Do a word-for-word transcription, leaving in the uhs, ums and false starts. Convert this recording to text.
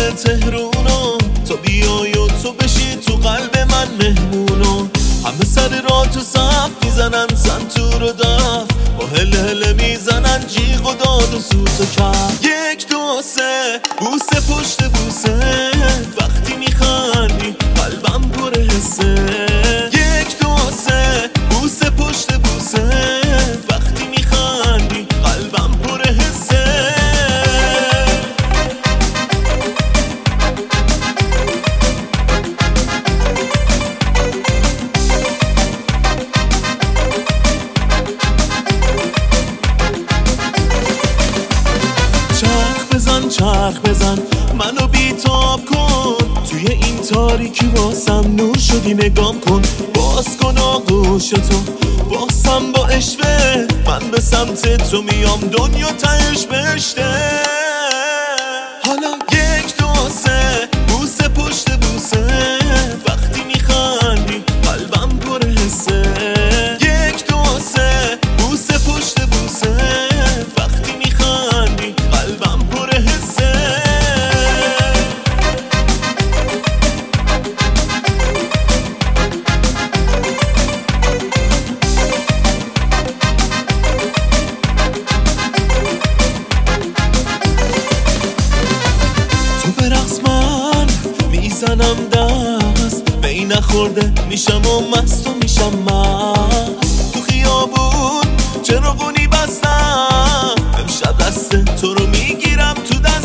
تهرونو تا بیای و تو بشی تو قلب من مهمونو. همه سر راه تو صف میزنن سنتور و دف، با هل هل میزنن جیغ و داد و سوت و کف. یک دو سه بوسه پشت بوسه، وقتی میخندی قلبم پر حسه. یک دو سه بوسه پشت بوسه، وقتی میخندی قلبم پر حسه. چرخ بزن چرخ بزن منو بیتاب کن، توی این تاریکی واسم نور شدی نگام کن. باز کن آغوشتو باسم با اشوه، من به سمت تو میام دنیا تهش بشته. حالا یک دو سه بوسه پشت بوسه، وقتی میخندی قلبم پر حسه. یک دو سه بوسه پشت بوسه، وقتی میخندی قلبم پر حسه. تو برقص من میزنم دست، به این نخورده میشم و مست و میشم مست. تو خیابون چراغونی بستم، امشب دست تو رو میگیرم تو دست.